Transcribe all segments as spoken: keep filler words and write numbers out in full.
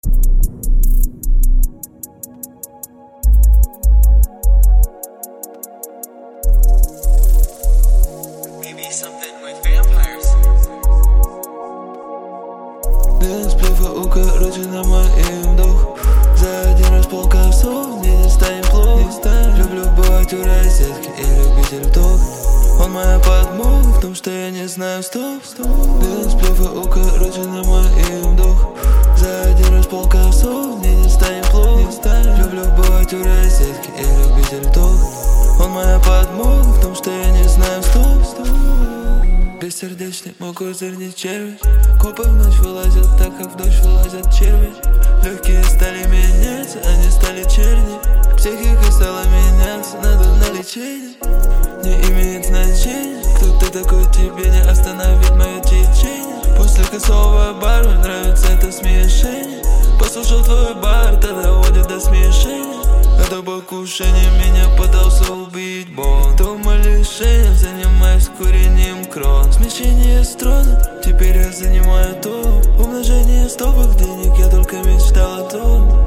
Без плюха укорочена моим дух. За один раз полкосов, мне не станет плохо. Люблю бывать у розетки и любитель вдох. Он моя подмога в том, что я не знаю стоп. Без плюха укорочена моим дух. За один раз полкосов, мне не станет плохо. Люблю бывать у розетки и любитель вдох. Он моя подмога в том, что я не знаю стоп. Бессердечный, мой козырь не червь. Копы в ночь вылазят, так как в дождь вылазят черви. Легкие стали меняться, они стали черни. Психика стала меняться, надо на лечение. Не имеет значения, кто ты такой, тебе не остановить мое течение. После косого бара нравится это смешение. Послушал твой бар, тогда доводит до смешения. Это покушение, меня пытался убить Бог. Дома лишением, занимаюсь курением крон. Смещение строна, теперь я занимаю то. Умножение стопок денег, я только мечтал о том.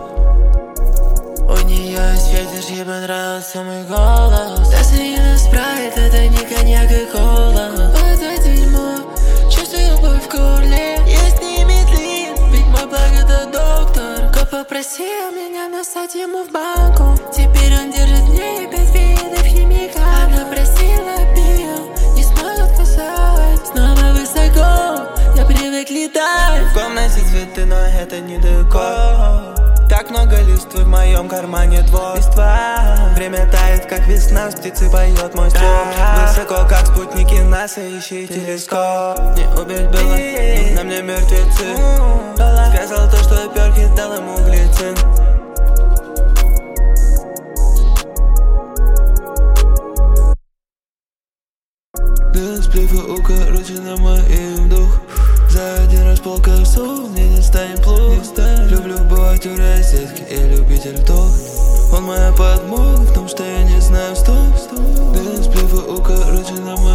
У нее светишь, ей понравился мой голос. Тосина спрайт, это не коньяк и кола. Это дерьмо, чувствую любовь в горле. Я с ней медлит, ведь мой благ это доктор. Коп попросил меня насать ему в банку. Теперь он держит в ней пять видов химиков. Она просила пил, не смог отказать. Снова высоко, я привык летать. В комнате цветы, но это не декор. Так много листвы в моем кармане двор. Листва. Время тает, как весна, с птицы поет мой стук. Высоко, как спутники НАСА, ищи телескоп. Не убить было, но на мне мертвецы. Сказал то, что перки дал ему глицин. Без плюха укорочена моим дух. За один раз полкосов, мне не станет плохо. Люблю бывать у розетки и любитель вдох. Он моя подмога в том, что я не знаю стоп. Без плюха укорочена моим